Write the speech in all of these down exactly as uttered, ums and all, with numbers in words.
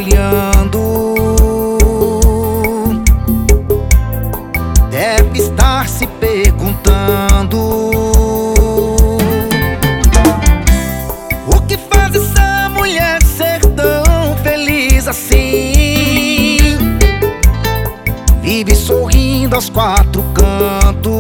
olhando, deve estar se perguntando: o que faz essa mulher ser tão feliz assim? Vive sorrindo aos quatro cantos,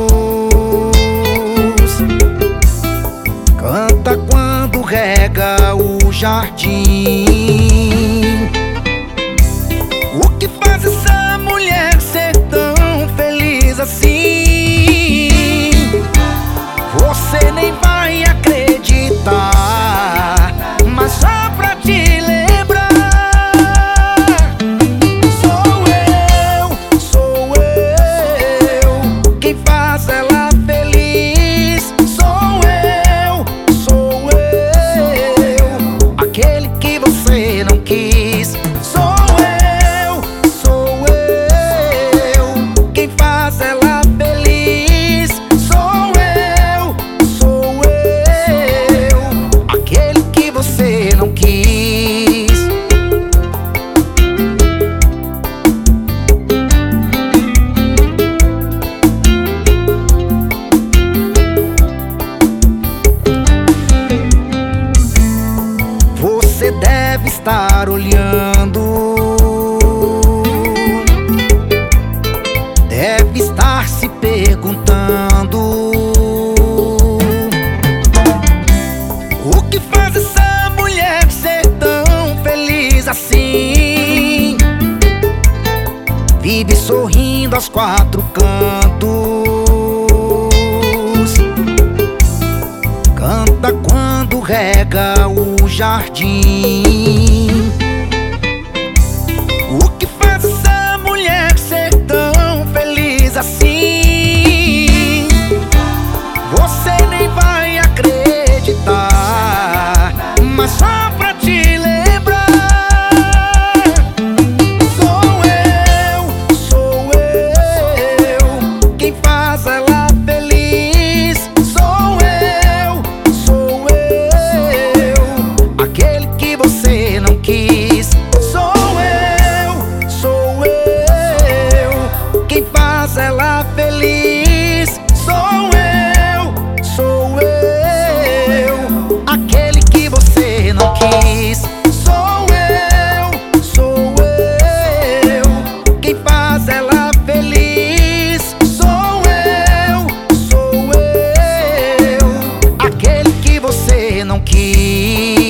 canta quando rega o jardim. O que faz essa mulher ser tão feliz assim? Você nem vai acreditar, mas só pra te lembrar, sou eu, sou eu quem faz ela feliz. Sou eu, sou eu aquele que você não quis. Sou eu, sou eu quem faz ela feliz. Sou eu, sou eu aquele que você não quis. Você deve estar olhando, deve estar se perguntando: o que faz essa mulher ser tão feliz assim? Vive sorrindo aos quatro cantos, canta quando rega o jardim. O que faz essa mulher ser tão feliz assim? Você nem vai acreditar, mas só pra te lembrar, sou eu, sou eu quem faz ela feliz. Sou eu, sou eu aquele que você não quis. Sou eu, sou eu quem faz ela feliz. Sou eu, sou eu aquele que você não quis. Sou eu, sou eu quem faz ela feliz. Sou eu, sou eu aquele que você não quis.